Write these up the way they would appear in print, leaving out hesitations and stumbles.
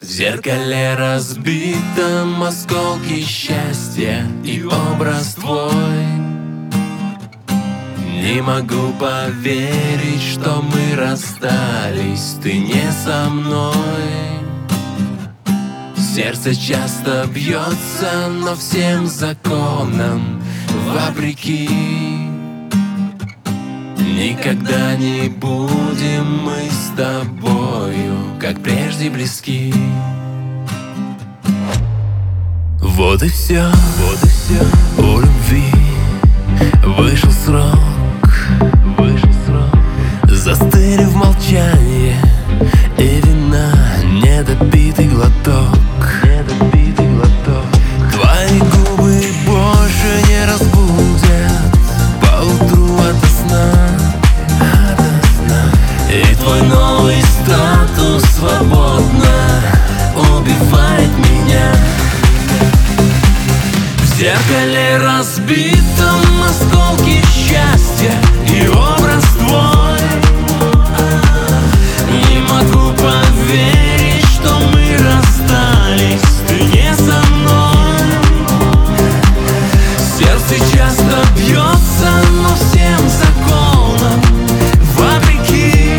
В зеркале разбитом осколки счастья и образ твой. Не могу поверить, что мы расстались, ты не со мной. Сердце часто бьется, но всем законам вопреки. Никогда не будем мы с тобою, как прежде, близки. Вот и все, у любви вышел срок. Застыли в молчании и вина недопитый глоток. Твои губы больше не разбудят поутру ото сна. И твой новый статус свободно убивает меня. В зеркале разбитом осколки счастья и образ твой. Не могу поверить, что мы расстались, ты не со мной. Сердце часто бьется, но всем законам вопреки.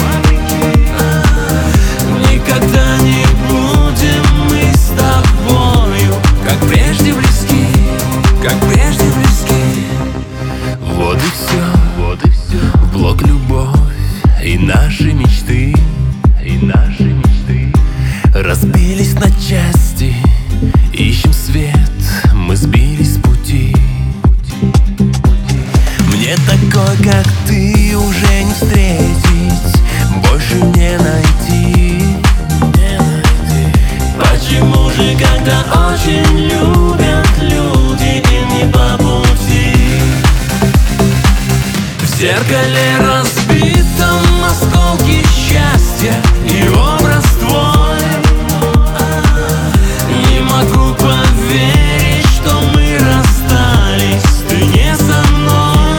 Никогда не будем мы с тобою, как прежде, близки, как прежде, близки. Вот и все, в блок любовь и наши мечты, разбились на части, ищем свет, мы сбились с пути. Мне такой, как ты, уже не встретить, больше не найти. Почему же, когда очень любят люди, им не по пути? В зеркале разбитом осколки счастья и образ твой. Не могу поверить, что мы расстались, ты не со мной.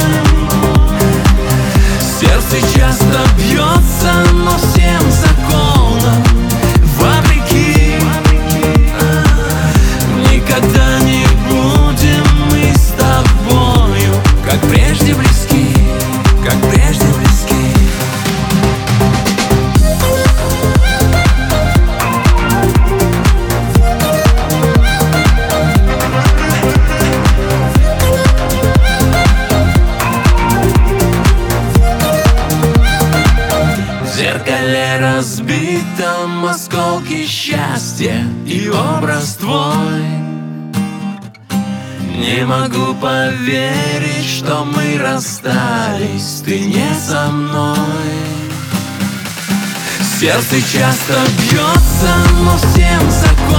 Сердце часто бьется, но всем законам вопреки. Никогда не будем мы с тобою, как прежде, близки, как прежде, близки. В зеркале разбитом осколки счастья и образ твой. Не могу поверить, что мы расстались, ты не со мной. Сердце часто бьется, но всем законом